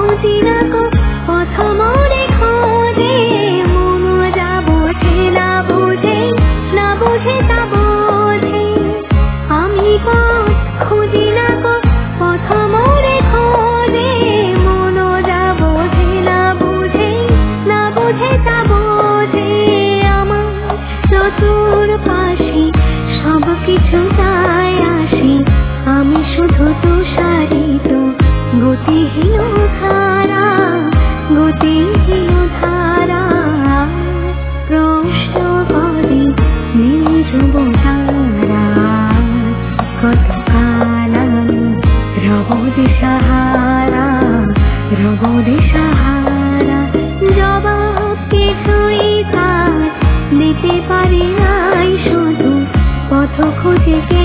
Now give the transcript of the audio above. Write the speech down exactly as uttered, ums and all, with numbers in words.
খুঁজি না গো পথ মোরে খোঁজে, মন যা বোঝে না বুঝে, না বুঝে তা বোঝে। আমি পথ খুঁজি না গো পথ মোরে খোঁজে, মন যা বোঝে না বুঝে, না বুঝে তা বোঝে। আমার চতুর পাশে সব কিছু তাই আসে, আমি শুধু তুষারিত গতিহীন ধারা, গতিহীন ধারা। প্রশ্ন করে নির্জীব তারা, কতকাল আমি রব দিশাহারা, রব দিশাহারা। জবাব কিছুই তার দিতে পারি নাই, শুধু পথ খুঁজে